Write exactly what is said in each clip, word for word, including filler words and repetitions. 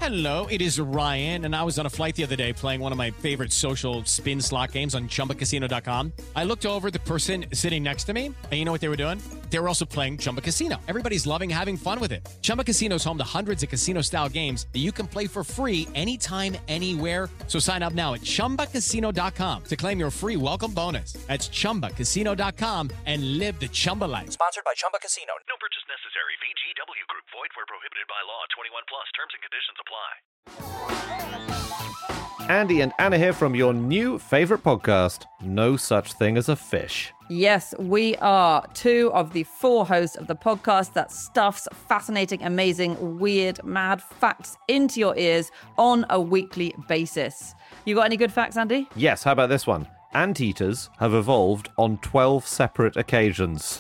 Hello, it is Ryan, and I was on a flight the other day playing one of my favorite social spin slot games on Chumba Casino dot com. I looked over at the person sitting next to me, and you know what they were doing? They were also playing Chumba Casino. Everybody's loving having fun with it. Chumba Casino is home to hundreds of casino-style games that you can play for free anytime, anywhere. So sign up now at Chumba Casino dot com to claim your free welcome bonus. That's Chumba Casino dot com and live the Chumba life. Sponsored by Chumba Casino. No purchase necessary. V G W Group. Void where prohibited by law. twenty-one plus. Terms and conditions apply. Andy and Anna here from your new favourite podcast, No Such Thing as a Fish. Yes, we are two of the four hosts of the podcast that stuffs fascinating, amazing, weird, mad facts into your ears on a weekly basis. You got any good facts, Andy? Yes, how about this one? Anteaters have evolved on twelve separate occasions.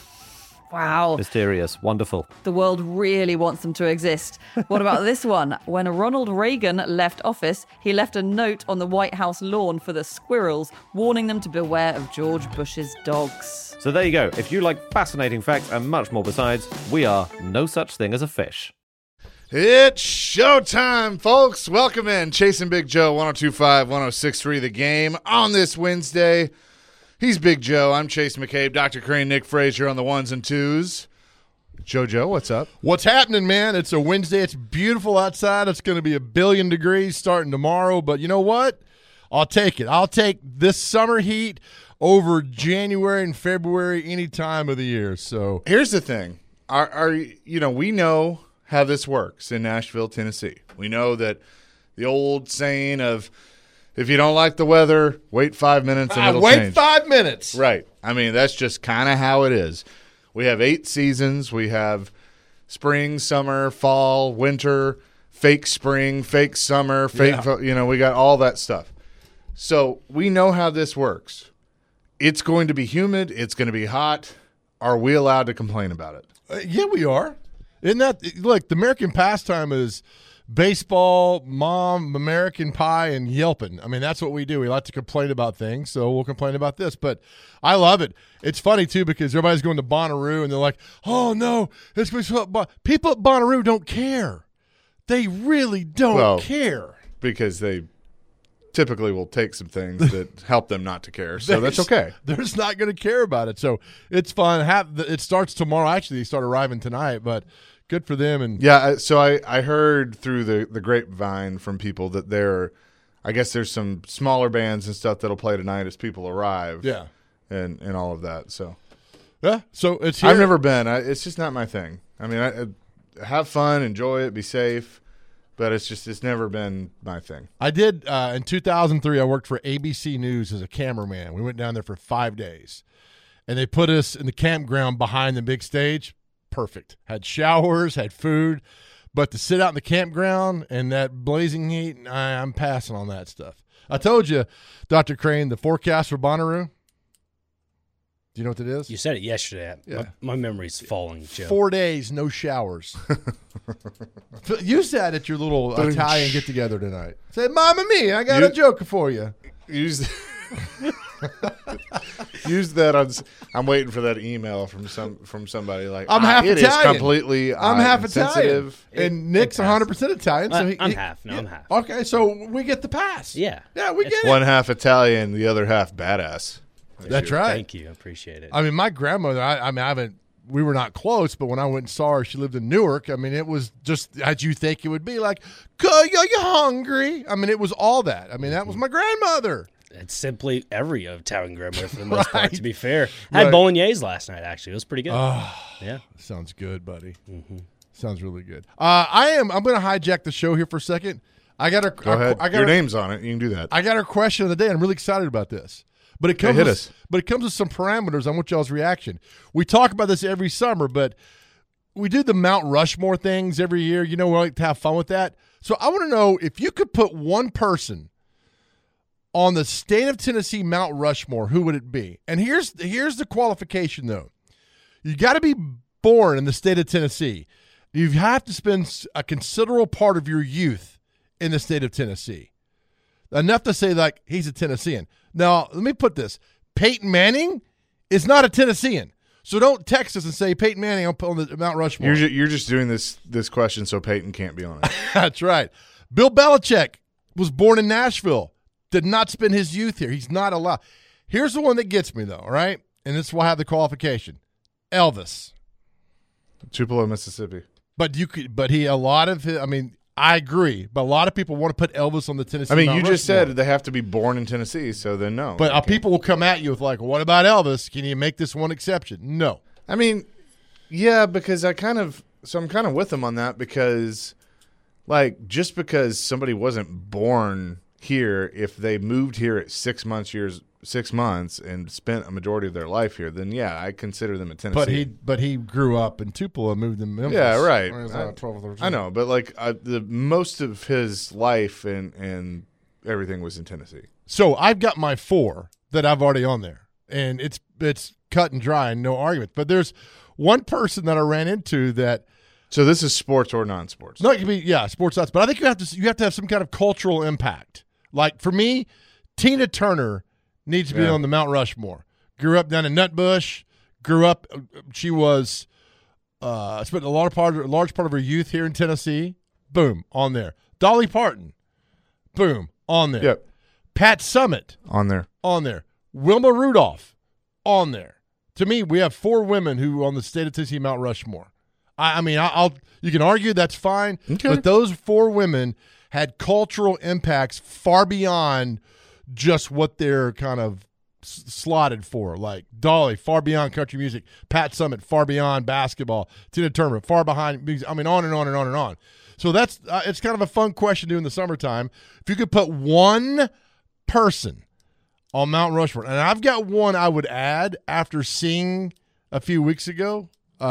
Wow. Mysterious. Wonderful. The world really wants them to exist. What about this one? When Ronald Reagan left office, he left a note on the White House lawn for the squirrels, warning them to beware of George Bush's dogs. So there you go. If you like fascinating facts and much more besides, we are No Such Thing as a Fish. It's showtime, folks. Welcome in. Chasing Big Joe, one oh two point five, one oh six point three The Game on this Wednesday. He's Big Joe. I'm Chase McCabe. Doctor Crane, Nick Frazier on the ones and twos. JoJo, what's up? What's happening, man? It's a Wednesday. It's beautiful outside. It's going to be a billion degrees starting tomorrow. But you know what? I'll take it. I'll take this summer heat over January and February any time of the year. So here's the thing. Our, our, you know, we know how this works in Nashville, Tennessee. We know that the old saying of, if you don't like the weather, wait five minutes and I it'll wait change. five minutes. Right. I mean, that's just kind of how it is. We have eight seasons. We have spring, summer, fall, winter, fake spring, fake summer, fake, Yeah. you know, we got all that stuff. So we know how this works. It's going to be humid. It's going to be hot. Are we allowed to complain about it? Uh, yeah, we are. Isn't that, look, the American pastime is baseball, mom, American Pie, and yelping. I mean, that's what we do. We like to complain about things, so we'll complain about this. But I love it. It's funny, too, because everybody's going to Bonnaroo, and they're like, oh, no. It's people at Bonnaroo don't care. They really don't Well, care. Because they typically will take some things that help them not to care, so that's okay. They're just not going to care about it. So it's fun. Have, it starts tomorrow. Actually, they start arriving tonight, but good for them. And yeah, so I, I heard through the, the grapevine from people that there, I guess there's some smaller bands and stuff that'll play tonight as people arrive. Yeah, and and all of that. So yeah, so it's here. I've never been. I, it's just not my thing. I mean, I, I have fun, enjoy it, be safe, but it's just it's never been my thing. I did uh, in two thousand three. I worked for A B C News as a cameraman. We went down there for five days, and they put us in the campground behind the big stage. Perfect. Had showers, had food, but to sit out in the campground and that blazing heat, I, I'm passing on that stuff. I told you, Doctor Crane, the forecast for Bonnaroo. Do you know what it is? You said it yesterday. Yeah. My, my memory's falling, Joe. Four days, no showers. Use that at your little Italian get-together tonight. Say, Mamma mia, I got You- a joke for you. Use use that on. I'm waiting for that email from some from somebody like I'm ah, half it Italian. is completely. I'm uh, half Italian. insensitive. And Nick's one hundred percent Italian. So I- he, I'm he- half. No, yeah. I'm half. Okay, so we get the pass. Yeah. Yeah, we get it. One half Italian, the other half badass. That's right. Thank you. I appreciate it. I mean, my grandmother, I, I mean, I haven't, we were not close, but when I went and saw her, she lived in Newark. I mean, it was just as you think it would be like, are you hungry? I mean, it was all that. I mean, that was my grandmother. It's simply every Italian grandmother for the most part, Right. to be fair. I had Right. bolognese last night, actually. It was pretty good. Oh, yeah. sounds good, buddy. Mm-hmm. Sounds really good. Uh, I am, I'm going to hijack the show here for a second. I got a, Go ahead. I got Your a, name's on it. You can do that. I got our question of the day. I'm really excited about this. But it Okay, comes hit with, us. but it comes with some parameters. I want y'all's reaction. We talk about this every summer, but we do the Mount Rushmore things every year. You know, we like to have fun with that. So I want to know if you could put one person on the state of Tennessee Mount Rushmore, who would it be? And here's here's the qualification, though. You got to be born in the state of Tennessee. You have to spend a considerable part of your youth in the state of Tennessee. Enough to say, like, he's a Tennessean. Now, let me put this. Peyton Manning is not a Tennessean. So don't text us and say, Peyton Manning, I'm on the Mount Rushmore. You're just, you're just doing this this question so Peyton can't be on it. That's right. Bill Belichick was born in Nashville, did not spend his youth here. He's not allowed. Here's the one that gets me, though, all right? And this is why I have the qualification. Elvis. Tupelo, Mississippi. But you could, but he, a lot of his, I mean, I agree, but a lot of people want to put Elvis on the Tennessee I mean, Mount you just Rushmore. said they have to be born in Tennessee, so then no. But uh, Okay. people will come at you with like, what about Elvis? Can you make this one exception? No. I mean, yeah, because I kind of so I'm kind of with them on that because, like, just because somebody wasn't born here, if they moved here at six months years six months and spent a majority of their life here, then yeah, I consider them a Tennessee. But he but he grew up in Tupelo and moved to Memphis. Yeah, right. When he was, I- uh, twelve or thirteen. I know, but like I, the most of his life and and everything was in Tennessee. So I've got my four that I've already on there, and it's it's cut and dry and no argument. But there's one person that I ran into that So this is sports or non-sports. no, it can be yeah, sports nuts. But I think you have to you have to have some kind of cultural impact. Like for me, Tina Turner needs to be Yeah. on the Mount Rushmore. Grew up down in Nutbush. Grew up. She was uh, spent a large part a large part of her youth here in Tennessee. Boom, on there. Dolly Parton. Boom, on there. Yep, Pat Summitt. on there. On there. Wilma Rudolph. On there. To me, we have four women who on the state of Tennessee Mount Rushmore. I, I mean, I, I'll you can argue that's fine, Okay. but those four women had cultural impacts far beyond just what they're kind of s- slotted for. Like Dolly, far beyond country music. Pat Summitt, far beyond basketball. Tina Turner, far behind. I mean, on and on and on and on. So that's uh, it's kind of a fun question to do in the summertime. If you could put one person on Mount Rushmore, and I've got one I would add after seeing a few weeks ago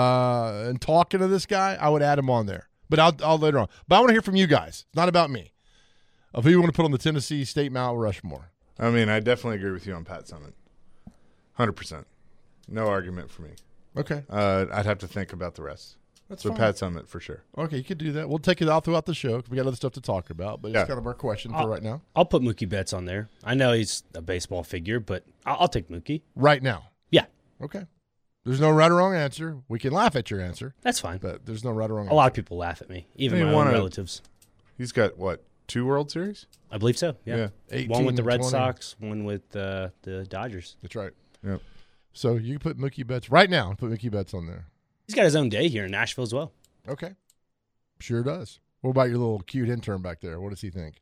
uh, and talking to this guy, I would add him on there. But I'll, I'll later on. But I want to hear from you guys. It's not about me. Of who you want to put on the Tennessee State Mount Rushmore. I mean, I definitely agree with you on Pat Summitt. one hundred percent. No argument for me. Okay. Uh, I'd have to think about the rest. That's so fine. Pat Summitt for sure. Okay, you could do that. We'll take it out throughout the show because we got other stuff to talk about. But Yeah. it's kind of our question for I'll- right now. I'll put Mookie Betts on there. I know he's a baseball figure, but I'll, I'll take Mookie. Right now. Yeah, Okay. There's no right or wrong answer. We can laugh at your answer, that's fine. but there's no right or wrong A answer. lot of people laugh at me, even Hey, my wanna- own relatives. He's got what, two World Series? I believe so. Yeah, Yeah. eighteen one with the and Red twenty. Sox, one with uh, the Dodgers. That's right. Yep. So you can put Mookie Betts right now. Put Mookie Betts on there. He's got his own day here in Nashville as well. Okay. Sure does. What about your little cute intern back there? What does he think?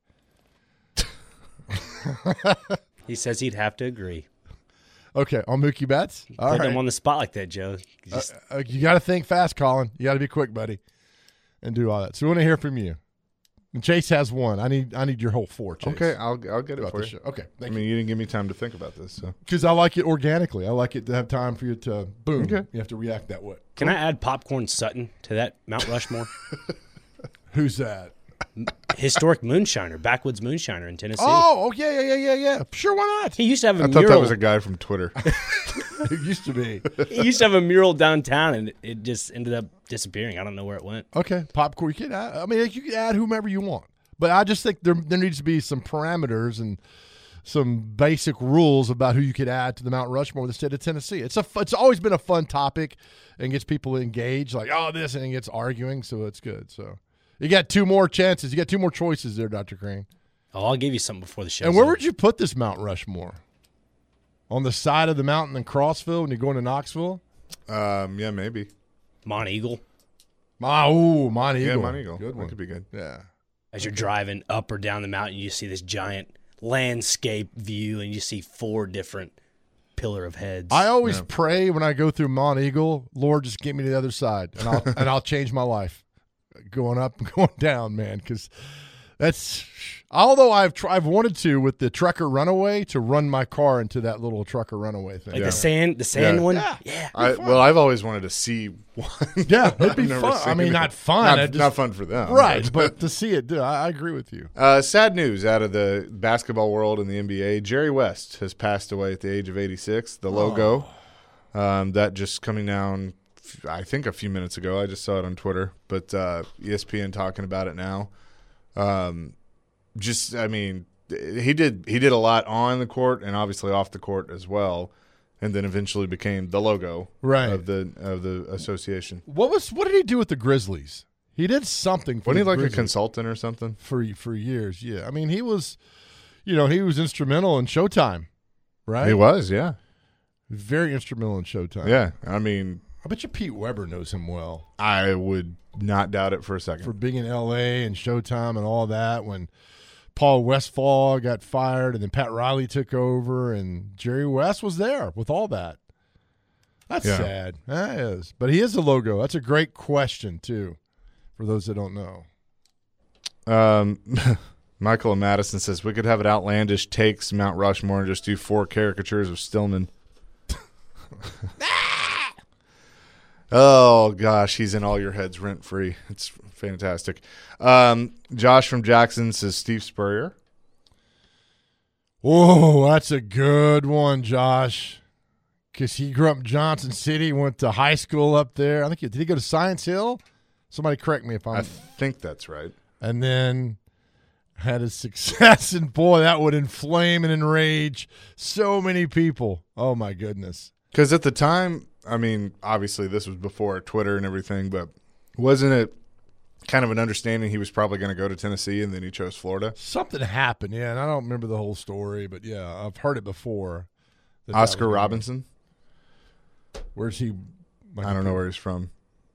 He says he'd have to agree. Okay, on Mookie Betts. All Put right. him on the spot like that, Joe. Just, Uh, you got to think fast, Colin. You got to be quick, buddy, and do all that. So we want to hear from you. And Chase has one. I need I need your whole four, Chase. Okay, I'll I'll get it Throughout for the you. show. Okay, I thank mean, you didn't give me time to think about this, so Because I like it organically. I like it to have time for you to boom. Okay. You have to react that way. can I add Popcorn Sutton to that Mount Rushmore? Who's that? Historic moonshiner, backwoods moonshiner in Tennessee. Oh, oh yeah, yeah, yeah, yeah, yeah. Sure, why not? He used to have a I thought mural. that was a guy from Twitter. It used to be. He used to have a mural downtown, and it just ended up disappearing. I don't know where it went. Okay, popcorn. You can add, I mean, you can add whomever you want, but I just think there there needs to be some parameters and some basic rules about who you could add to the Mount Rushmore of the state of Tennessee. It's a it's always been a fun topic and gets people engaged. Like, oh, this, and it gets arguing, so it's good. So you got two more chances. You got two more choices there, Doctor Crane. Oh, I'll give you something before the show. And where would you put this Mount Rushmore? On the side of the mountain in Crossville when you're going to Knoxville? um, yeah, maybe. Mont Eagle? Ah, ooh, Mont Eagle. Yeah, Mount Eagle. Good That one. could be good. Yeah. As you're driving up or down the mountain, you see this giant landscape view, and you see four different pillar of heads. I always pray when I go through Mont Eagle, Lord, just get me to the other side, and I'll and I'll change my life, going up and going down, man. Because that's although I've tr- I've wanted to with the Trucker Runaway to run my car into that little Trucker Runaway thing. like Yeah. the sand, the sand Yeah. one. Yeah. yeah. I, well, I've always wanted to see one. Yeah, it'd be I've never fun. I seen mean, it. not fun. Not, I just- not fun for them. right, but to see it, dude, I, I agree with you. Uh, sad news out of the basketball world and the N B A. Jerry West has passed away at the age of eighty-six. The logo, um, that just coming down, I think a few minutes ago. I just saw it on Twitter, but uh, E S P N talking about it now. Um, just, I mean, he did he did a lot on the court and obviously off the court as well, and then eventually became the logo Right. of the of the association. What was what did he do with the Grizzlies? He did something for Wasn't he the like a Grizzlies consultant or something? for for years. Yeah, I mean he was, you know, he was instrumental in Showtime, right? He was, yeah. Very instrumental in Showtime. Yeah, I mean, I bet you Pete Weber knows him well I would not doubt it for a second. for being in L A and Showtime and all that. When Paul Westphal got fired and then Pat Riley took over and Jerry West was there with all that. That's Yeah. sad. That is. But he is the logo. That's a great question, too, for those that don't know. Um, Michael and Madison says we could have an outlandish takes Mount Rushmore and just do four caricatures of Stillman. Oh, gosh, he's in all your heads rent free. It's fantastic. Um, Josh from Jackson says Steve Spurrier. Oh, that's a good one, Josh. Because he grew up in Johnson City, went to high school up there. I think he, did he go to Science Hill? Somebody correct me if I'm. I think that's right. And then had his success, and boy, that would inflame and enrage so many people. Oh my goodness! Because at the time, I mean, obviously this was before Twitter and everything, but wasn't it kind of an understanding he was probably going to go to Tennessee and then he chose Florida? Something happened, yeah, and I don't remember the whole story, but yeah, I've heard it before. that that Oscar was- Robinson? Where's he? I don't know where he's from.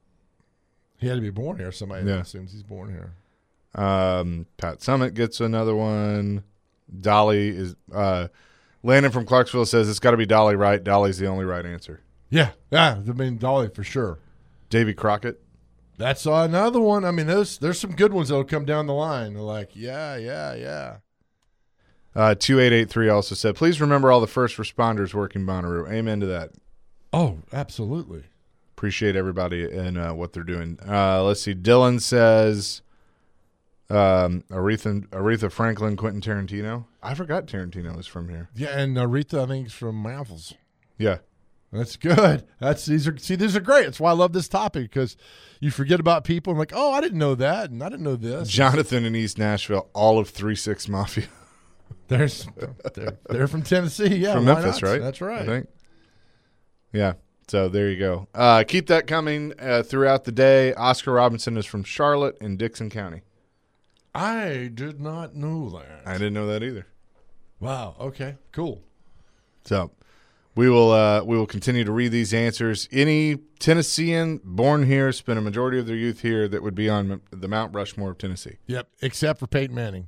He had to be born here. Somebody Yeah. assumes he's born here. Um, Pat Summit gets another one. Dolly is uh, Landon from Clarksville says it's got to be Dolly, right? Dolly's the only right answer. Yeah, yeah. I mean, Dolly for sure. Davy Crockett. That's another one. I mean, there's there's some good ones that'll come down the line. They're like, yeah, yeah, yeah. Uh, two eight eight three also said, please remember all the first responders working Bonnaroo. Amen to that. Oh, absolutely. Appreciate everybody and uh, what they're doing. Uh, let's see. Dylan says um, Aretha, Aretha Franklin, Quentin Tarantino. I forgot Tarantino was from here. Yeah, and Aretha, I think, is from Raffles. Yeah. That's good. That's these are see these are great. That's why I love this topic because you forget about people and like, oh, I didn't know that, and I didn't know this. Jonathan in East Nashville, all of three six Mafia. There's they're, they're from Tennessee, yeah, from why Memphis, not? right? That's right. I think. Yeah. So there you go. Uh, keep that coming uh, throughout the day. Oscar Robinson is from Charlotte in Dixon County. I did not know that. I didn't know that either. Wow. Okay. Cool. So we will uh, we will continue to read these answers. Any Tennessean born here, spent a majority of their youth here, that would be on the Mount Rushmore of Tennessee. Yep. Except for Peyton Manning.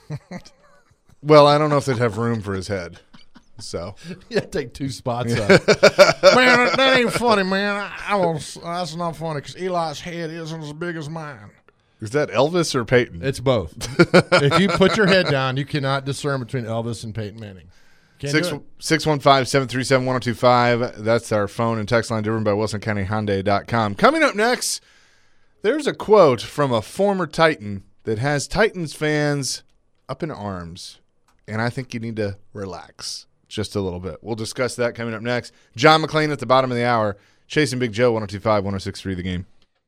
Well, I don't know if they'd have room for his head. So Yeah, take two spots up. Man, that, that ain't funny, man. I, I was, that's not funny because Eli's head isn't as big as mine. is that Elvis or Peyton? It's both. If you put your head down, you cannot discern between Elvis and Peyton Manning. Can't Six do it. six one five seven three seven one zero two five. That's our phone and text line driven by Wilson County Hyundai dot com. Coming up next, there's a quote from a former Titan that has Titans fans up in arms, and I think you need to relax just a little bit. We'll discuss that coming up next. John McClain at the bottom of the hour, chasing Big Joe, one oh two five, one oh six three The Game.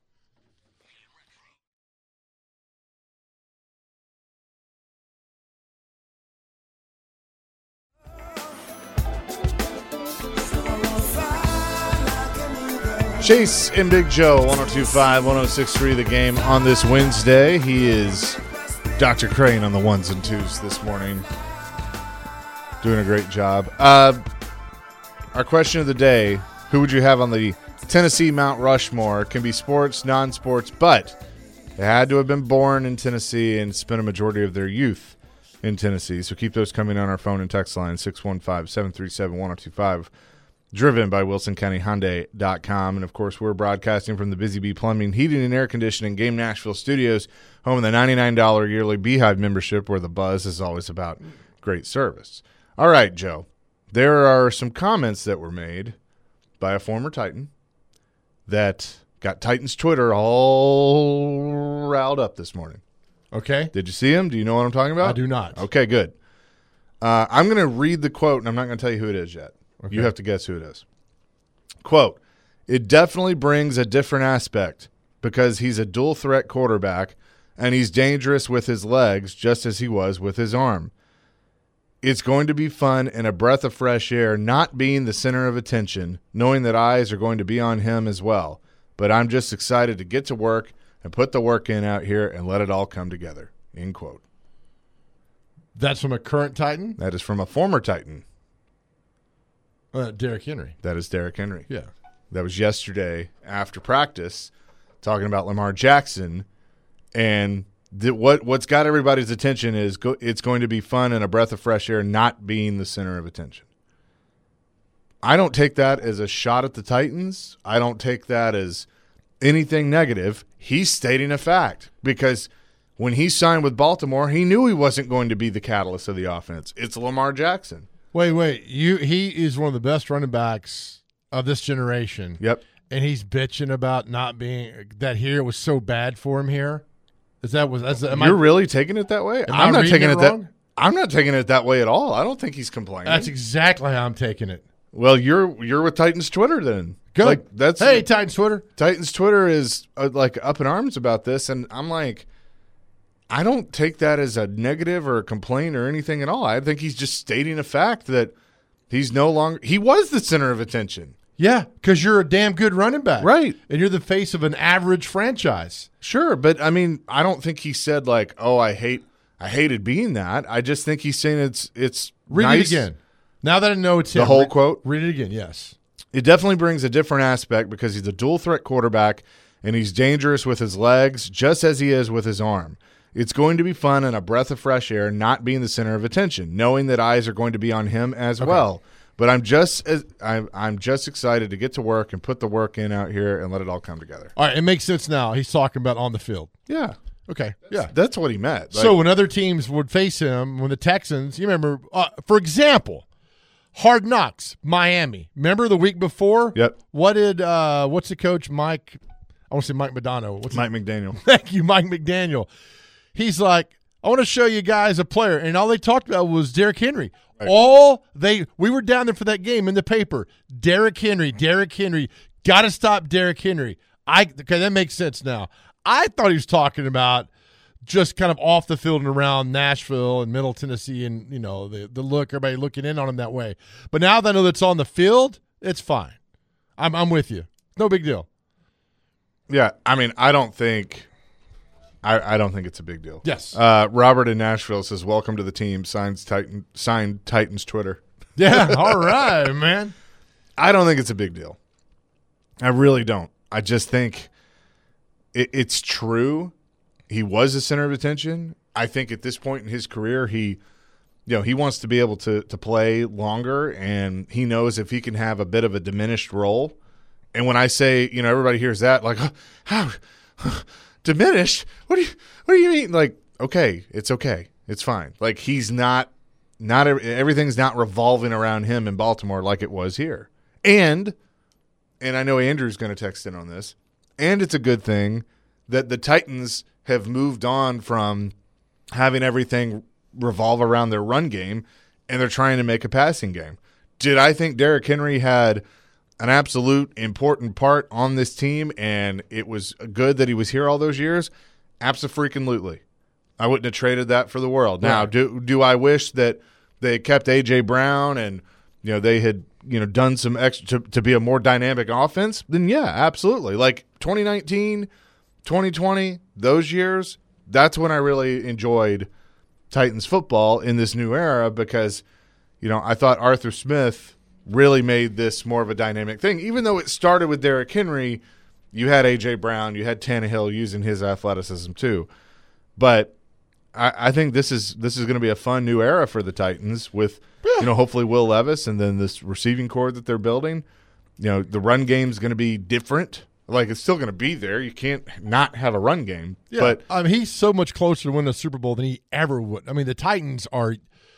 Chase and Big Joe, one oh two five, one oh six three The Game on this Wednesday. He is Doctor Crane on the ones and twos this morning. Doing a great job. Uh, our question of the day, who would you have on the Tennessee Mount Rushmore? Can be sports, non-sports, but they had to have been born in Tennessee and spent a majority of their youth in Tennessee. So keep those coming on our phone and text line, six one five, seven three seven, one oh two five. Driven by Wilson County Hyundai dot com. And, of course, we're broadcasting from the Busy Bee Plumbing, Heating, and Air Conditioning Game Nashville Studios, home of the ninety-nine dollars yearly Beehive membership, where the buzz is always about great service. All right, Joe. There are some comments that were made by a former Titan that got Titans Twitter all riled up this morning. Okay. Did you see him? Do you know what I'm talking about? I do not. Okay, good. Uh, I'm going to read the quote, and I'm not going to tell you who it is yet. Okay. You have to guess who it is. Quote, it definitely brings a different aspect because he's a dual threat quarterback and he's dangerous with his legs just as he was with his arm. It's going to be fun and a breath of fresh air not being the center of attention, knowing that eyes are going to be on him as well. But I'm just excited to get to work, and put the work in out here and let it all come together, end quote. That's from a current Titan? That is from a former Titan. Uh, Derrick Henry. That is Derrick Henry. Yeah. That was yesterday after practice, talking about Lamar Jackson. And the, what, what's got everybody's attention is go, it's going to be fun and a breath of fresh air not being the center of attention. I don't take that as a shot at the Titans. I don't take that as anything negative. He's stating a fact because when he signed with Baltimore, he knew he wasn't going to be the catalyst of the offense. It's Lamar Jackson. Wait, wait. You he is one of the best running backs of this generation. Yep. And he's bitching about not being that here it was so bad for him here. Is that was that's am You're I, really taking it that way? am I'm I not reading taking it it that wrong? I'm not taking it that way at all. I don't think he's complaining. That's exactly how I'm taking it. Well, you're you're with Titans Twitter then. Good. Like that's hey, Titans Twitter. Titans Twitter is uh, like up in arms about this, and I'm like, I don't take that as a negative or a complaint or anything at all. I think he's just stating a fact that he's no longer – he was the center of attention. Yeah, because you're a damn good running back. Right. And you're the face of an average franchise. Sure, but, I mean, I don't think he said like, oh, I hate I hated being that. I just think he's saying it's it's Read nice. it again. Now that I know it's The him, whole read, quote? Read it again, yes. It definitely brings a different aspect because he's a dual-threat quarterback, and he's dangerous with his legs just as he is with his arm. It's going to be fun and a breath of fresh air not being the center of attention, knowing that eyes are going to be on him as Okay. well. But I'm just as I'm I'm just excited to get to work and put the work in out here and let it all come together. All right, it makes sense now. He's talking about on the field. Yeah. Okay, yeah. That's what he meant. Like, So when other teams would face him, when the Texans, you remember, uh, for example, Hard Knocks, Miami. Remember the week before? Yep. What did uh, what's the coach Mike? I want to say Mike Madonna. What's Mike McDaniel. Thank you, Mike McDaniel. He's like, I want to show you guys a player, and all they talked about was Derrick Henry. Right. All they we were down there for that game in the paper. Derrick Henry, Derrick Henry, got to stop Derrick Henry. I okay, that makes sense now. I thought he was talking about just kind of off the field and around Nashville and Middle Tennessee, and you know the the look, everybody looking in on him that way. But now that I know that's on the field, it's fine. I'm I'm with you. No big deal. Yeah, I mean, I don't think I, I don't think it's a big deal. Yes. Uh, Robert in Nashville says, "Welcome to the team." Signs Titan signed Titans Twitter. Yeah. All right, man. I don't think it's a big deal. I really don't. I just think it, it's true. He was the center of attention. I think at this point in his career, he, you know, he wants to be able to to play longer, and he knows if he can have a bit of a diminished role. And when I say, you know, everybody hears that like, how diminished? What do you what do you mean? Like, okay, it's okay, it's fine. Like he's not not everything's not revolving around him in Baltimore like it was here. And and I know Andrew's going to text in on this. And it's a good thing that the Titans have moved on from having everything revolve around their run game, and they're trying to make a passing game. Did I think Derrick Henry had an absolute important part on this team, and it was good that he was here all those years? Abso-freaking-lutely. I wouldn't have traded that for the world. Now, Right. do do I wish that they kept A J. Brown and you know they had you know done some extra to, to be a more dynamic offense? Then yeah, absolutely. Like twenty nineteen, twenty twenty, those years, that's when I really enjoyed Titans football in this new era because you know I thought Arthur Smith really made this more of a dynamic thing. Even though it started with Derrick Henry, you had A J. Brown, you had Tannehill using his athleticism too. But I, I think this is this is going to be a fun new era for the Titans with you know hopefully Will Levis and then this receiving core that they're building. You know the run game is going to be different. Like it's still going to be there. You can't not have a run game. Yeah, But I mean, he's so much closer to winning a Super Bowl than he ever would. I mean, the Titans are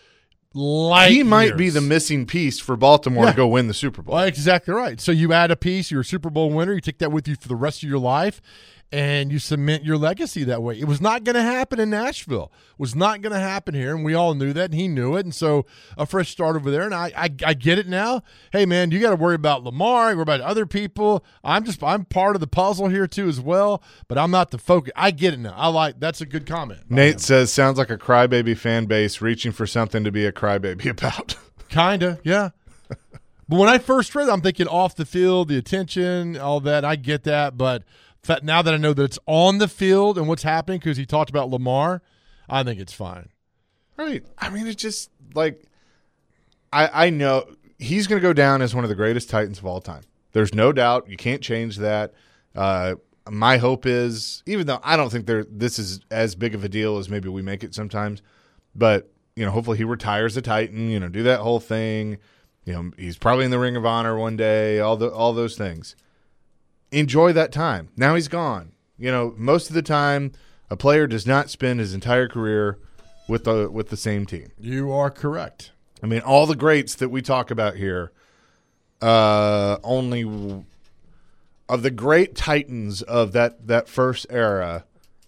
light he might be years. the missing piece for Baltimore Yeah. to go win the Super Bowl. Well, exactly right. So you add a piece, you're a Super Bowl winner, you take that with you for the rest of your life, and you cement your legacy that way. It was not going to happen in Nashville. It was not going to happen here, and we all knew that, and he knew it. And so a fresh start over there, and I I, I get it now. Hey, man, you got to worry about Lamar, worry about other people. I'm just I'm part of the puzzle here too as well, but I'm not the focus. I get it now. I like that's a good comment. Nate says, sounds like a crybaby fan base reaching for something to be a crybaby about. Kinda, yeah. But when I first read it, I'm thinking off the field, the attention, all that. I get that, but Fa- Now that I know that it's on the field and what's happening, because he talked about Lamar, I think it's fine. Right. I mean, it's just like I, I know he's going to go down as one of the greatest Titans of all time. There's no doubt. You can't change that. Uh, my hope is, even though I don't think there this is as big of a deal as maybe we make it sometimes, but you know, hopefully he retires a Titan. You know, do that whole thing. You know, he's probably in the Ring of Honor one day. All the all those things. Enjoy that time. Now he's gone. You know, most of the time, a player does not spend his entire career with the with the same team. You are correct. I mean, all the greats that we talk about here, uh, only of the great Titans of that, that first era,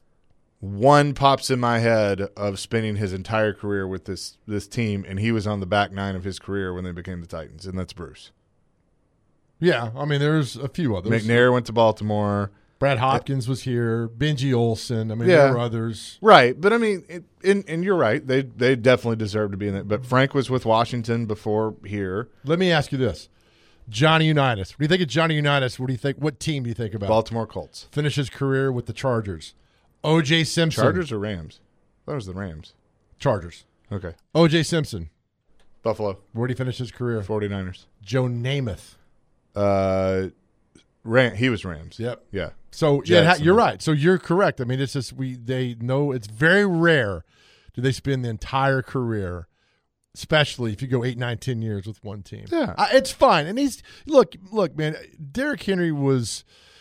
one pops in my head of spending his entire career with this this team, and he was on the back nine of his career when they became the Titans, and that's Bruce. Yeah, I mean, there's a few others. McNair went to Baltimore. Brad Hopkins was here. Benji Olsen. I mean, Yeah. there were others. Right, but I mean, it, and, and you're right. They they definitely deserve to be in it. But Frank was with Washington before here. Let me ask you this. Johnny Unitas. What do you think of Johnny Unitas? What do you think? What team do you think about? Baltimore Colts. Finish his career with the Chargers. O J Simpson. Chargers or Rams? That was the Rams. Chargers. Okay. O J Simpson. Buffalo. Where did he finish his career? 49ers. Joe Namath. Uh, Ram, he was Rams. Yep. Yeah. So yeah, Jackson. you're right. So you're correct. I mean, it's just we they know it's very rare do they spend the entire career, especially if you go eight, nine, ten years with one team. Yeah. Uh, it's fine. And he's look, look, man. Derrick Henry was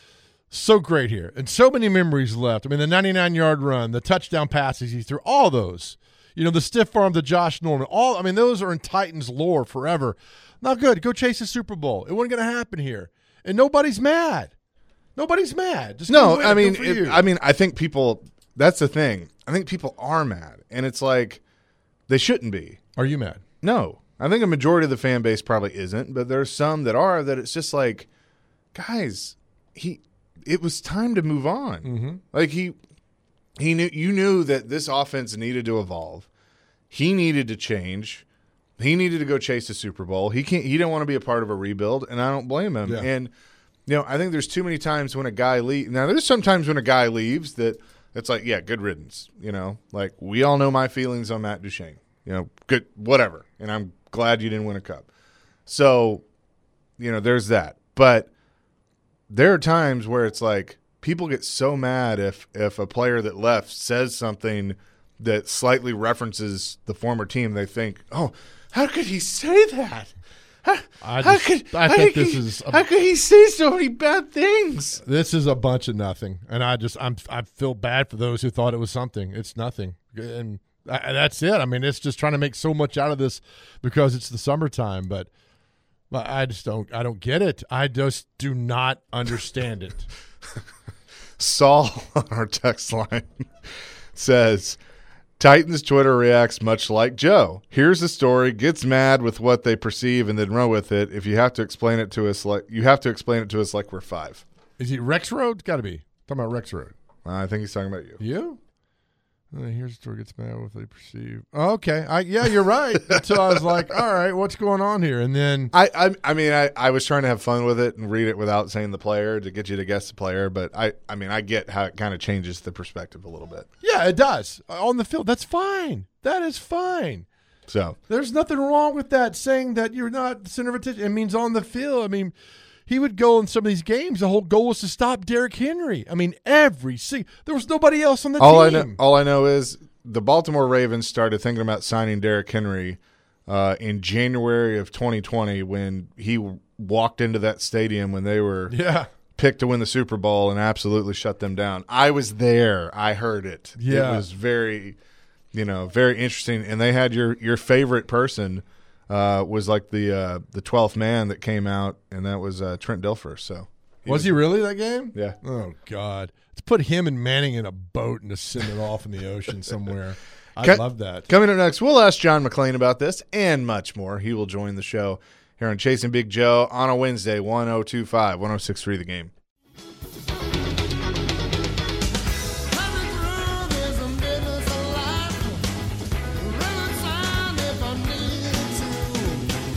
so great here, and so many memories left. I mean, the ninety-nine yard run, the touchdown passes he threw, all those. You know, the stiff arm to Josh Norman. All I mean, those are in Titans lore forever. Not good. Go chase a Super Bowl. It wasn't going to happen here, and nobody's mad. Nobody's mad. Just No, go win. I mean, Good for it, you. I mean, I think people. That's the thing. I think people are mad, and it's like they shouldn't be. Are you mad? No, I think a majority of the fan base probably isn't, but there's some that are. That it's just like, guys, he. It was time to move on. Mm-hmm. Like he, he knew you knew that this offense needed to evolve. He needed to change. He needed to go chase a Super Bowl. He can't. He didn't want to be a part of a rebuild, and I don't blame him. Yeah. And you know, I think there's too many times when a guy leaves. Now, there's sometimes when a guy leaves that it's like, yeah, good riddance. You know, like we all know my feelings on Matt Duchene. You know, good, whatever. And I'm glad you didn't win a cup. So, you know, there's that. But there are times where it's like people get so mad if if a player that left says something that slightly references the former team. They think, oh, how could he say that? How, I how just- could, I how think could this he- is a- how could he say so many bad things? This is a bunch of nothing, and I just I'm I feel bad for those who thought it was something. It's nothing, and I, that's it. I mean, it's just trying to make so much out of this because it's the summertime, but. But I just don't. I don't get it. I just do not understand it. Saul on our text line says, Titans Twitter reacts much like Joe. Here's a story, gets mad with what they perceive and then run with it. If you have to explain it to us like you have to explain it to us like we're five. Is he Rex Road? Got to be talking about Rex Road. I think he's talking about you. You? Uh, here's a story gets mad with what they perceive. Oh, okay. I yeah, you're right. Until I was like, all right, what's going on here? And then I, I I mean I, I was trying to have fun with it and read it without saying the player to get you to guess the player, but I, I mean I get how it kind of changes the perspective a little bit. yeah, it does on the field. That's fine. That is fine. So There's nothing wrong with that. Saying that you're not the center of attention. It means on the field. I mean, he would go in some of these games. The whole goal was to stop Derrick Henry. I mean, every see there was nobody else on the all I team. know all I know is the Baltimore Ravens started thinking about signing Derrick Henry uh, in January of twenty twenty when he walked into that stadium when they were Yeah. picked to win the Super Bowl and absolutely shut them down. I was there. I heard it. Yeah. It was very, you know, very interesting. And they had your your favorite person uh, was like the uh, the twelfth man that came out, and that was uh, Trent Dilfer. So Was he really that game? Yeah. Oh God. Let's put him and Manning in a boat and just send it off in the ocean somewhere. I Can- love that. Coming up next, we'll ask John McClain about this and much more. He will join the show here on Chasing Big Joe on a Wednesday, one oh two five, one oh six three The Game.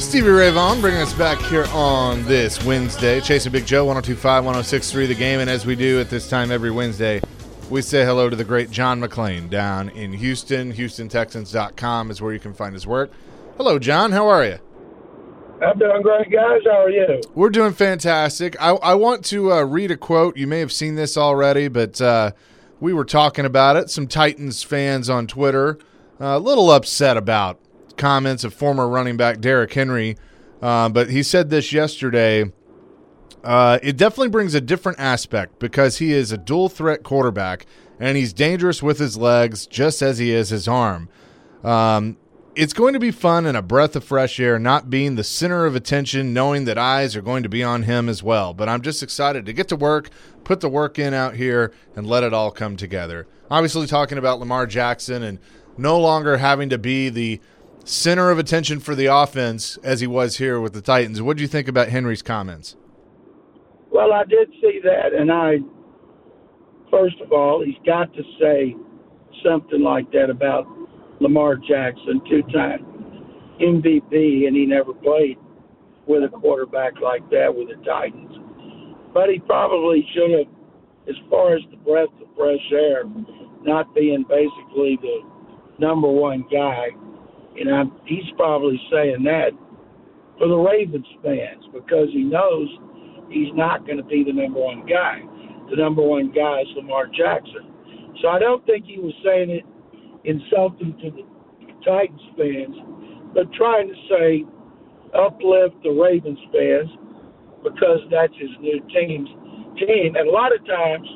Stevie Ray Vaughan bringing us back here on this Wednesday. Chasing Big Joe, one oh two point five, one oh six point three The Game. And as we do at this time every Wednesday, we say hello to the great John McClain down in Houston. Houston Texans dot com is where you can find his work. Hello, John. How are you? I'm doing great, guys. How are you? We're doing fantastic. I, I want to uh, read a quote. You may have seen this already, but uh, we were talking about it. Some Titans fans on Twitter uh, a little upset about comments of former running back Derrick Henry, uh, but he said this yesterday. Uh, it definitely brings a different aspect because he is a dual threat quarterback and he's dangerous with his legs just as he is his arm. Um, it's going to be fun and a breath of fresh air not being the center of attention, knowing that eyes are going to be on him as well. But I'm just excited to get to work, put the work in out here, and let it all come together. Obviously talking about Lamar Jackson and no longer having to be the center of attention for the offense as he was here with the Titans. What do you think about Henry's comments? Well, I did see that, and I, first of all, he's got to say something like that about Lamar Jackson, two-time M V P, and he never played with a quarterback like that with the Titans. But he probably should have, as far as the breath of fresh air, not being basically the number one guy. And I'm, he's probably saying that for the Ravens fans because he knows he's not going to be the number one guy. The number one guy is Lamar Jackson. So I don't think he was saying it insulting to the Titans fans, but trying to say uplift the Ravens fans because that's his new team's team. And a lot of times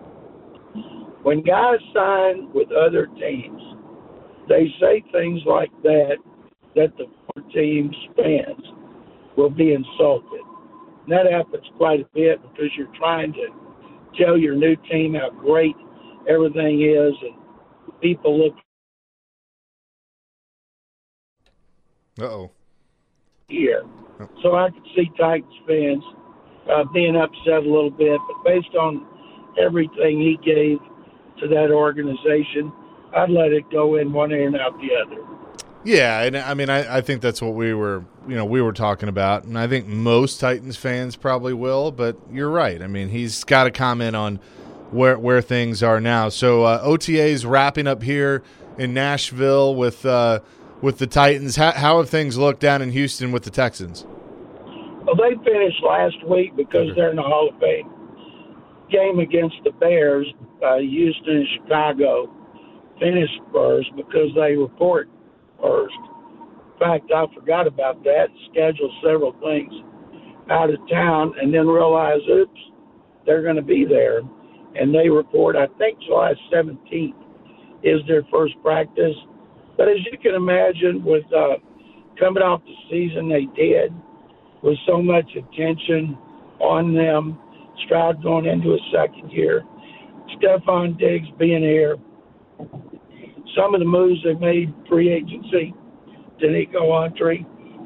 when guys sign with other teams, they say things like that, that the team's fans will be insulted. And that happens quite a bit because you're trying to tell your new team how great everything is, and people look. Uh-oh. Here. So I could see Titans fans uh, being upset a little bit, but based on everything he gave to that organization, I'd let it go in one ear and out the other. Yeah, and I mean, I, I think that's what we were, you know, we were talking about, and I think most Titans fans probably will. But you're right. I mean, he's got to comment on where where things are now. So uh, O T A's wrapping up here in Nashville with uh, with the Titans. How, how have things looked down in Houston with the Texans? Well, they finished last week because they're in the Hall of Fame game against the Bears. Uh, Houston and Chicago finished first because they report first. In fact, I forgot about that, scheduled several things out of town, and then realized, oops, they're going to be there. And they report, I think July seventeenth is their first practice. But as you can imagine, with uh, coming off the season they did, with so much attention on them, Stroud going into his second year, Stephon Diggs being here, some of the moves they made free agency, Danico Autry,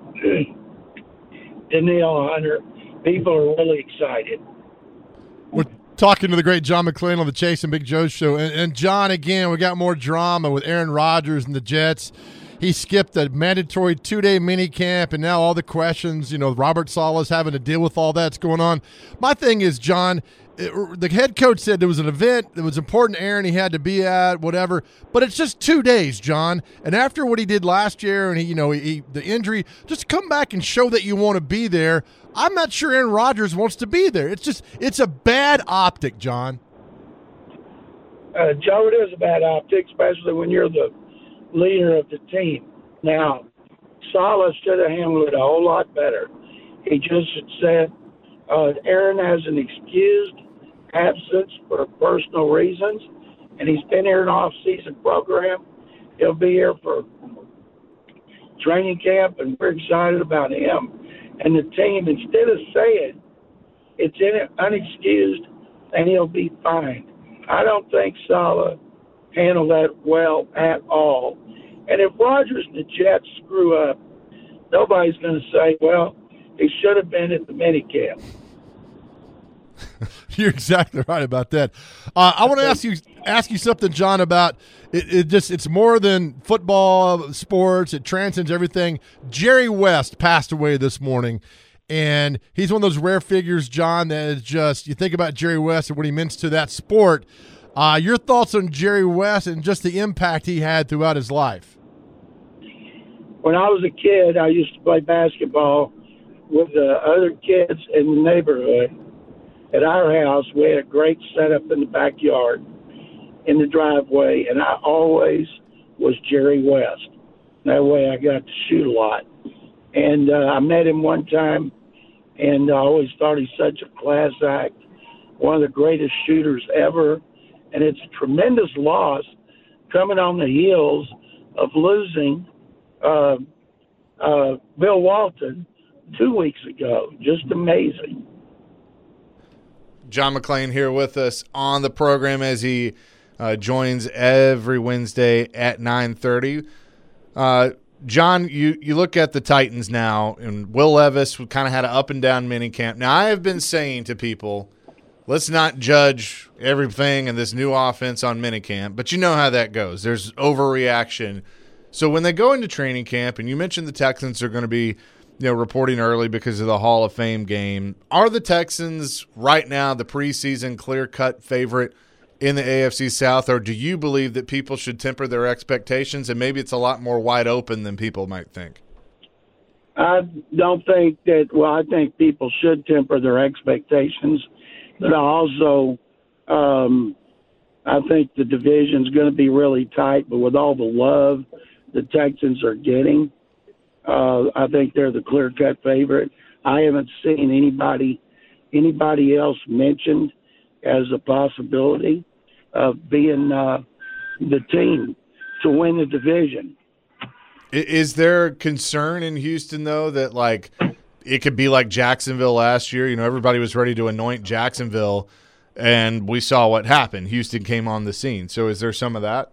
Danielle Hunter, people are really excited. We're talking to the great John McClain on the Chase and Big Joe show. And, and John, again, we got more drama with Aaron Rodgers and the Jets. He skipped a mandatory two-day mini camp, and now all the questions, you know, Robert Saleh's having to deal with all that's going on. My thing is, John, it, the head coach said there was an event that was important to Aaron he had to be at, whatever, but it's just two days, John. And after what he did last year and, he, you know, he, he, the injury, just come back and show that you want to be there. I'm not sure Aaron Rodgers wants to be there. It's just, it's a bad optic, John. Uh, Joe, it is a bad optic, especially when you're the leader of the team. Now, Saleh should have handled it a whole lot better. He just said uh, Aaron has an excused absence for personal reasons, and he's been here in an off-season program. He'll be here for training camp, and we're excited about him and the team. Instead of saying it's in unexcused and he'll be fine, I don't think Saleh handled that well at all. And if Rodgers and the Jets screw up, nobody's going to say, well, he should have been at the minicamp. You're exactly right about that. Uh, I want to ask you. ask you something, John, about it, it just it's more than football, sports. It transcends everything. Jerry West passed away this morning, and he's one of those rare figures, John, that is just, you think about Jerry West and what he meant to that sport. Uh, your thoughts on Jerry West and just the impact he had throughout his life? When I was a kid, I used to play basketball with the other kids in the neighborhood. At our house, we had a great setup in the backyard, in the driveway, and I always was Jerry West. That way I got to shoot a lot. And uh, I met him one time, and I always thought he's such a class act, one of the greatest shooters ever. And it's a tremendous loss coming on the heels of losing uh, uh, Bill Walton two weeks ago. Just amazing. John McClain here with us on the program as he uh, joins every Wednesday at nine thirty. Uh, John, you, you look at the Titans now, and Will Levis kind of had an up-and-down minicamp. Now, I have been saying to people, let's not judge everything in this new offense on minicamp, but you know how that goes. There's overreaction. So when they go into training camp, and you mentioned the Texans are going to be you know, reporting early because of the Hall of Fame game, are the Texans right now the preseason clear-cut favorite in the A F C South, or do you believe that people should temper their expectations and maybe it's a lot more wide open than people might think? I don't think that, well, I think people should temper their expectations, but I also um, I think the division's going to be really tight, but with all the love the Texans are getting, uh, I think they're the clear-cut favorite. I haven't seen anybody anybody else mentioned as a possibility of being uh, the team to win the division. Is there concern in Houston, though, that, like, it could be like Jacksonville last year? You know, everybody was ready to anoint Jacksonville, and we saw what happened. Houston came on the scene. So is there some of that?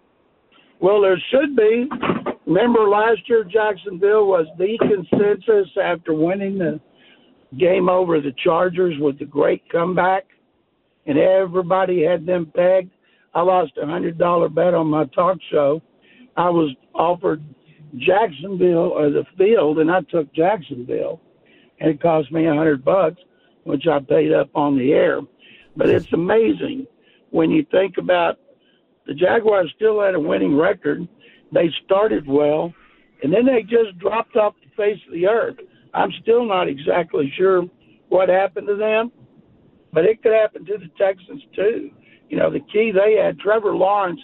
Well, there should be. Remember last year Jacksonville was the consensus after winning the game over the Chargers with the great comeback, and everybody had them pegged. I lost a one hundred dollars bet on my talk show. I was offered Jacksonville or the field, and I took Jacksonville, and it cost me a hundred bucks, which I paid up on the air. But it's amazing when you think about the Jaguars still had a winning record. They started well, and then they just dropped off the face of the earth. I'm still not exactly sure what happened to them, but it could happen to the Texans too. You know, the key they had, Trevor Lawrence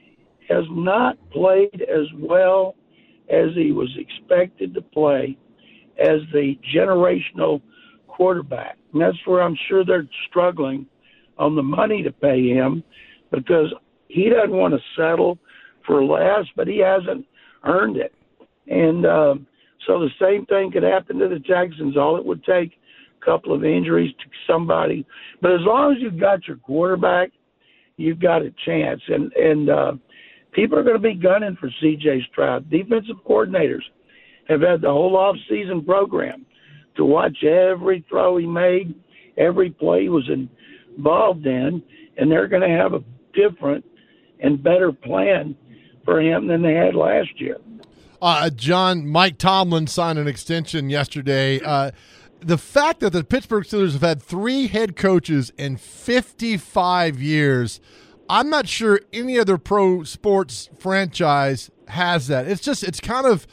has not played as well as he was expected to play as the generational quarterback. And that's where I'm sure they're struggling on the money to pay him, because he doesn't want to settle for less, but he hasn't earned it. And um, so the same thing could happen to the Texans. All it would take a couple of injuries to somebody. But as long as you've got your quarterback, you've got a chance. And, and uh, people are going to be gunning for C J Stroud. Defensive coordinators have had the whole off-season program to watch every throw he made, every play he was involved in, and they're going to have a different and better plan for him than they had last year. Uh, John, Mike Tomlin signed an extension yesterday. Uh, the fact that the Pittsburgh Steelers have had three head coaches in fifty-five years, I'm not sure any other pro sports franchise has that. It's just, it's kind of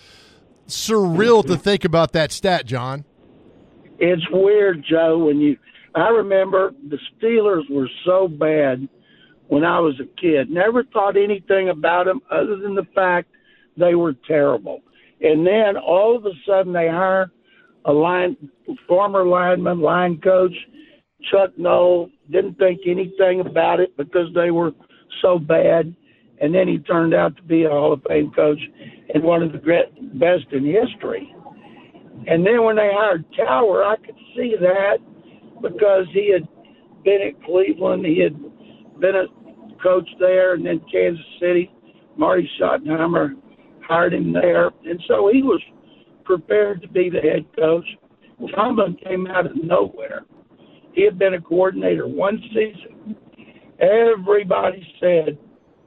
surreal to think about that stat, John. It's weird, Joe, when you, I remember the Steelers were so bad when I was a kid. Never thought anything about them other than the fact they were terrible. And then all of a sudden they hire a line, former lineman, line coach, Chuck Noll, didn't think anything about it because they were so bad. And then he turned out to be a Hall of Fame coach and one of the great, best in history. And then when they hired Cowher, I could see that because he had been at Cleveland, he had been a coach there, and then Kansas City, Marty Schottenheimer hired him there, and so he was prepared to be the head coach. Tomlin came out of nowhere. He had been a coordinator one season, everybody said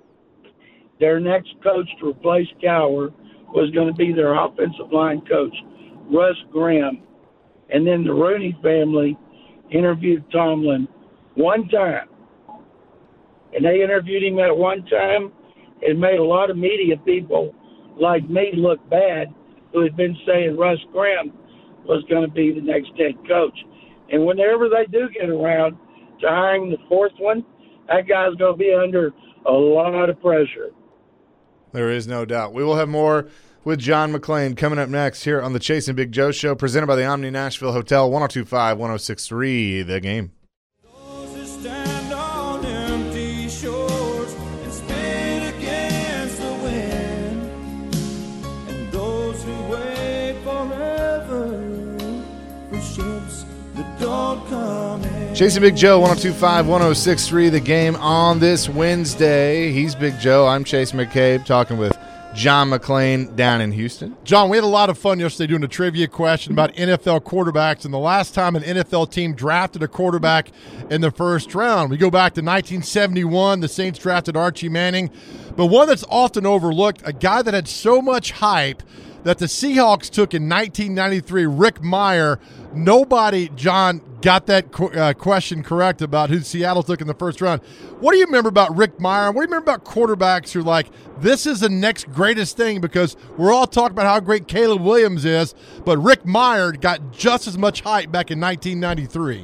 their next coach to replace Cowher was going to be their offensive line coach, Russ Grimm. And then the Rooney family interviewed Tomlin one time. And they interviewed him at one time and made a lot of media people like me look bad who had been saying Russ Grimm was going to be the next head coach. And whenever they do get around to hiring the fourth one, that guy's going to be under a lot of pressure. There is no doubt. We will have more with John McClain coming up next here on the Chasing Big Joe Show, presented by the Omni Nashville Hotel, one oh two point five, one oh six point three, The Game. Those who stand on empty shores and spit against the wind, and those who wait forever for ships that don't come in. Chasing Big Joe, one oh two point five, one oh six point three, The Game on this Wednesday. He's Big Joe. I'm Chase McCabe, talking with John McClain down in Houston. John, we had a lot of fun yesterday doing a trivia question about N F L quarterbacks, and the last time an N F L team drafted a quarterback in the first round. We go back to nineteen seventy-one. The Saints drafted Archie Manning. But one that's often overlooked, a guy that had so much hype that the Seahawks took in nineteen ninety-three, Rick Mirer. Nobody, John, got that qu- uh, question correct about who Seattle took in the first round. What do you remember about Rick Mirer? What do you remember about quarterbacks who are like, this is the next greatest thing? Because we're all talking about how great Caleb Williams is, but Rick Mirer got just as much hype back in nineteen ninety-three.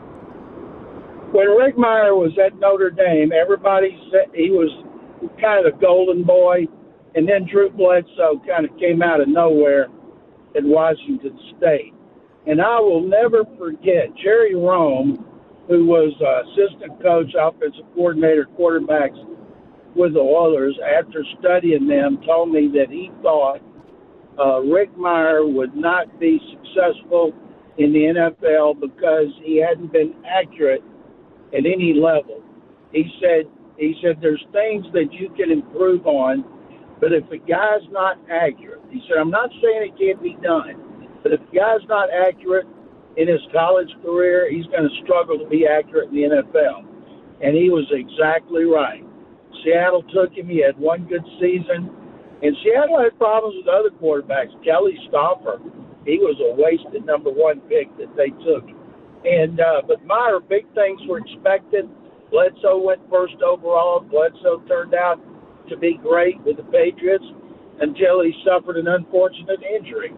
When Rick Mirer was at Notre Dame, everybody said he was kind of the golden boy, and then Drew Bledsoe kind of came out of nowhere at Washington State. And I will never forget Jerry Rome, who was uh, assistant coach, offensive coordinator, quarterbacks with the Oilers, after studying them, told me that he thought uh, Rick Mirer would not be successful in the N F L because he hadn't been accurate at any level. He said, he said, there's things that you can improve on, but if a guy's not accurate, he said, I'm not saying it can't be done, but if the guy's not accurate in his college career, he's going to struggle to be accurate in the N F L. And he was exactly right. Seattle took him. He had one good season. And Seattle had problems with other quarterbacks. Kelly Stauffer, he was a wasted number one pick that they took. And uh, but Meyer, big things were expected. Bledsoe went first overall. Bledsoe turned out to be great with the Patriots until he suffered an unfortunate injury.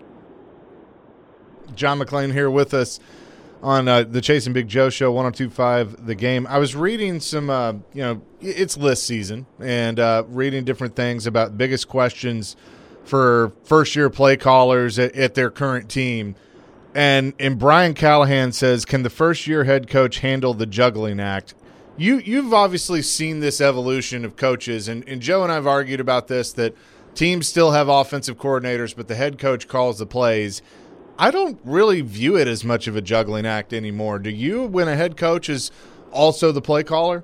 John McClain here with us on uh, the Chasing Big Joe Show, one oh two point five, The Game. I was reading some, uh, you know, it's list season, and uh, reading different things about biggest questions for first-year play callers at, at their current team. And, and Brian Callahan says, can the first-year head coach handle the juggling act? You, you've obviously seen this evolution of coaches, and, and Joe and I have argued about this, that teams still have offensive coordinators, but the head coach calls the plays. I don't really view it as much of a juggling act anymore. Do you, when a head coach is also the play caller?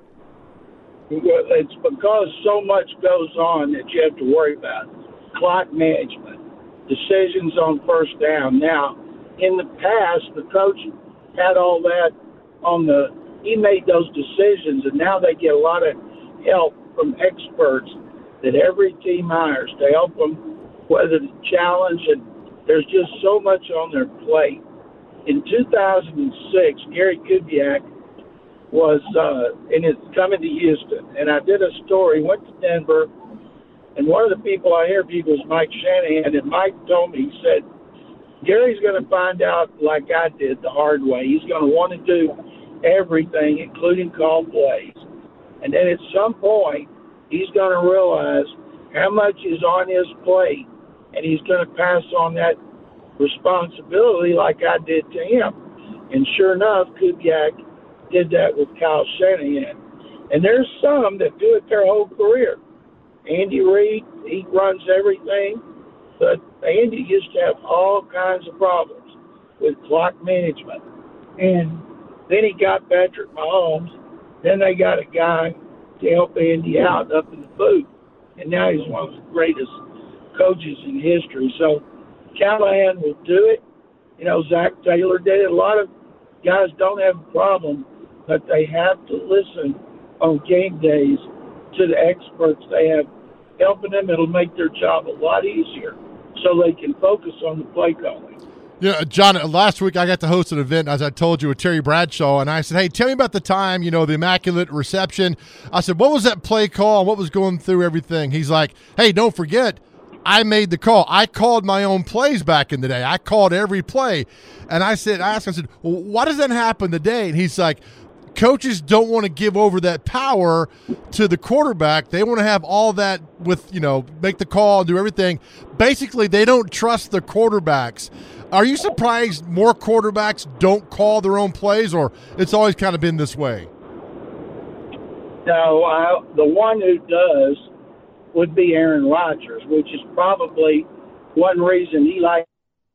It's because so much goes on that you have to worry about. Clock management, decisions on first down. Now, in the past, the coach had all that on the – he made those decisions, and now they get a lot of help from experts that every team hires to help them weather the challenge, and there's just so much on their plate. In two thousand six, Gary Kubiak was uh, in his, coming to Houston, and I did a story, went to Denver, and one of the people I interviewed was Mike Shanahan, and Mike told me, he said, Gary's going to find out, like I did, the hard way. He's going to want to do everything, including call plays. And then at some point, he's going to realize how much is on his plate, and he's going to pass on that responsibility like I did to him. And sure enough, Kubiak did that with Kyle Shanahan. And there's some that do it their whole career. Andy Reid, he runs everything, but Andy used to have all kinds of problems with clock management. And then he got Patrick Mahomes. Then they got a guy to help Andy out up in the booth. And now he's one of the greatest coaches in history. So Callahan will do it. You know, Zach Taylor did it. A lot of guys don't have a problem, but they have to listen on game days to the experts they have helping them. It'll make their job a lot easier so they can focus on the play calling. Yeah, John, last week I got to host an event, as I told you, with Terry Bradshaw, and I said, hey, tell me about the time, you know, the immaculate reception. I said, what was that play call? What was going through everything? He's like, hey, don't forget, I made the call. I called my own plays back in the day. I called every play. And I said, I asked him, I said, well, why does that happen today? And he's like, coaches don't want to give over that power to the quarterback. They want to have all that with, you know, make the call, do everything. Basically, they don't trust the quarterbacks. Are you surprised more quarterbacks don't call their own plays, or it's always kind of been this way? No, I, the one who does would be Aaron Rodgers, which is probably one reason he likes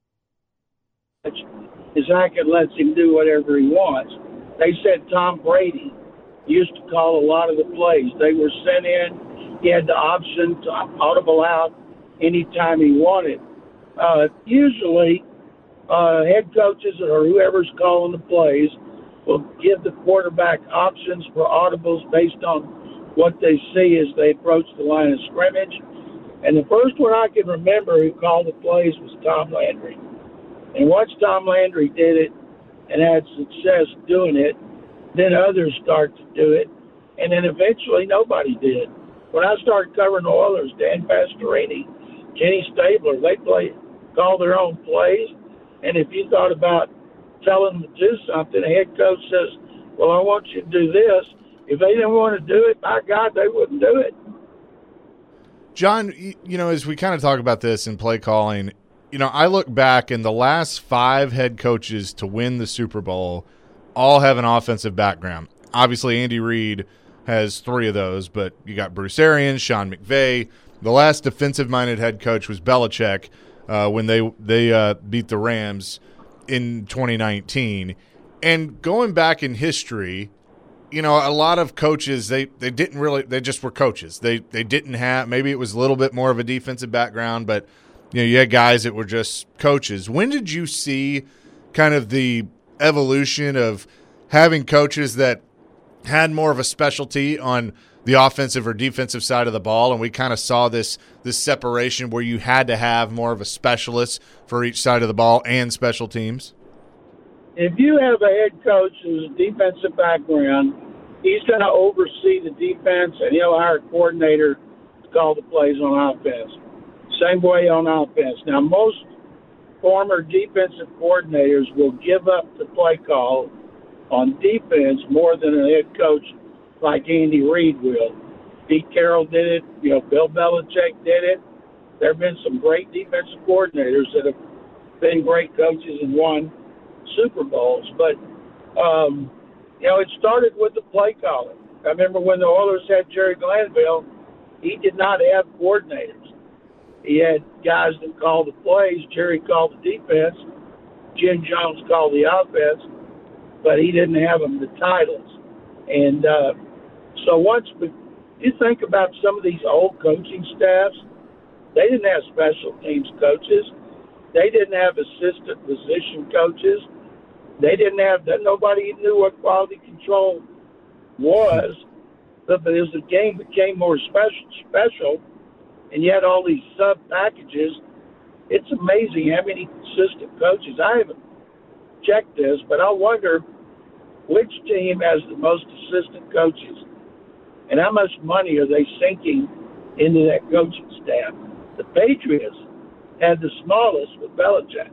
is Zach lets him do whatever he wants. They said Tom Brady used to call a lot of the plays. They were sent in. He had the option to audible out anytime he wanted. Uh, usually, uh, head coaches or whoever's calling the plays will give the quarterback options for audibles based on what they see as they approach the line of scrimmage. And the first one I can remember who called the plays was Tom Landry. And once Tom Landry did it and had success doing it, then others start to do it. And then eventually nobody did. When I started covering the Oilers, Dan Pastorini, Kenny Stabler, they play, call their own plays. And if you thought about telling them to do something, the head coach says, well, I want you to do this. If they didn't want to do it, by God, they wouldn't do it. John, you know, as we kind of talk about this in play calling, you know, I look back and the last five head coaches to win the Super Bowl all have an offensive background. Obviously, Andy Reid has three of those, but you got Bruce Arians, Sean McVay. The last defensive-minded head coach was Belichick uh, when they they uh, beat the Rams in twenty nineteen. And going back in history, you know, a lot of coaches, they, they didn't really – they just were coaches. They they didn't have – maybe it was a little bit more of a defensive background, but, you know, you had guys that were just coaches. When did you see kind of the evolution of having coaches that had more of a specialty on the offensive or defensive side of the ball, and we kind of saw this this separation where you had to have more of a specialist for each side of the ball and special teams? If you have a head coach who's a defensive background, he's going to oversee the defense, and he'll hire a coordinator to call the plays on offense. Same way on offense. Now, most former defensive coordinators will give up the play call on defense more than a head coach like Andy Reid will. Pete Carroll did it. You know, Bill Belichick did it. There have been some great defensive coordinators that have been great coaches and won Super Bowls. But, um, you know, it started with the play calling. I remember when the Oilers had Jerry Glanville, he did not have coordinators. He had guys that called the plays. Jerry called the defense. Jim Jones called the offense. But he didn't have them the titles. And uh, so once we, you think about some of these old coaching staffs, they didn't have special teams coaches. They didn't have assistant position coaches. They didn't have that. Nobody knew what quality control was. But as the game became more special, special, and you had all these sub packages, it's amazing how many assistant coaches. I haven't checked this, but I wonder which team has the most assistant coaches and how much money are they sinking into that coaching staff. The Patriots had the smallest with Belichick.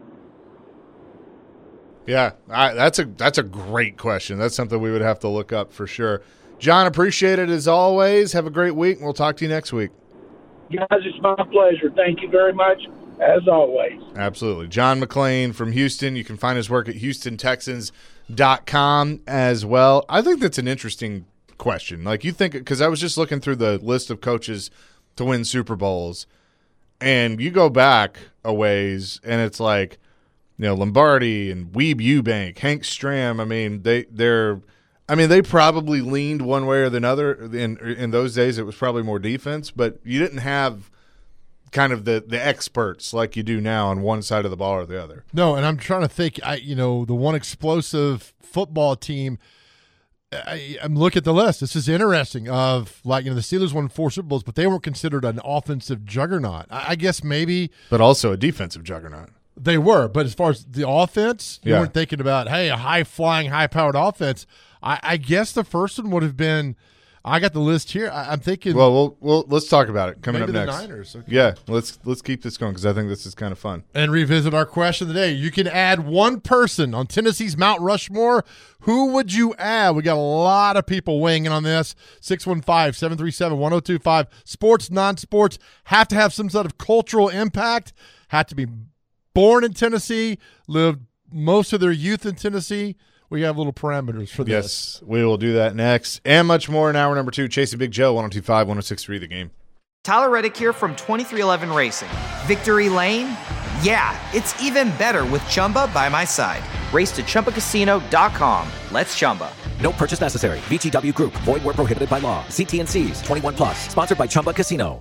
Yeah, I, that's a that's a great question. That's something we would have to look up for sure. John, appreciate it as always. Have a great week, and we'll talk to you next week. Guys, it's my pleasure. Thank you very much, as always. Absolutely. John McClain from Houston. You can find his work at Houston Texans dot com as well. I think that's an interesting question. Like, you think, because I was just looking through the list of coaches to win Super Bowls, and you go back a ways, and it's like, you know, Lombardi and Weeb Eubank, Hank Stram. I mean, they they're, I mean, they probably leaned one way or the other. In in those days, it was probably more defense, but you didn't have kind of the the experts like you do now on one side of the ball or the other. No, and I'm trying to think. I you know the one explosive football team. I, I'm looking at the list. This is interesting. Of like, you know, the Steelers won four Super Bowls, but they weren't considered an offensive juggernaut. I, I guess maybe, but also a defensive juggernaut. They were, but as far as the offense, you Yeah. weren't thinking about, hey, a high-flying, high-powered offense. I, I guess the first one would have been, I got the list here. I, I'm thinking. Well, we'll, we'll let's talk about it coming Maybe up the next. Niners, okay. Yeah, let's let's keep this going because I think this is kind of fun. And revisit our question of the day. You can add one person on Tennessee's Mount Rushmore. Who would you add? We got a lot of people weighing in on this. six one five, seven three seven, one oh two five. Sports, non-sports, have to have some sort of cultural impact, have to be born in Tennessee, lived most of their youth in Tennessee. We have little parameters for this. Yes, we will do that next and much more in hour number two. Chasing Big Joe, one oh two five, one oh six three, The Game. Tyler Reddick here from twenty-three eleven Racing. Victory Lane? Yeah, it's even better with Chumba by my side. Race to Chumba Casino dot com. Let's Chumba. No purchase necessary. V G W Group. Void where prohibited by law. See T and C's. twenty-one plus. Sponsored by Chumba Casino.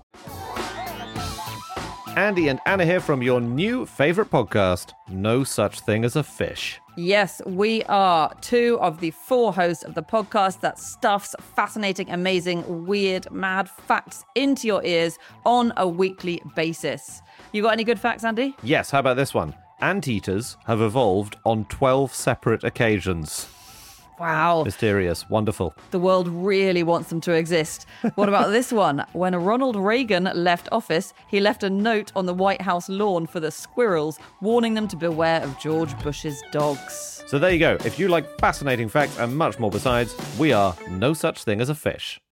Andy and Anna here from your new favorite podcast, No Such Thing as a Fish. Yes, we are two of the four hosts of the podcast that stuffs fascinating, amazing, weird, mad facts into your ears on a weekly basis. You got any good facts, Andy? Yes, how about this one? Anteaters have evolved on twelve separate occasions. Wow. Mysterious. Wonderful. The world really wants them to exist. What about this one? When Ronald Reagan left office, he left a note on the White House lawn for the squirrels, warning them to beware of George Bush's dogs. So there you go. If you like fascinating facts and much more besides, we are No Such Thing as a Fish.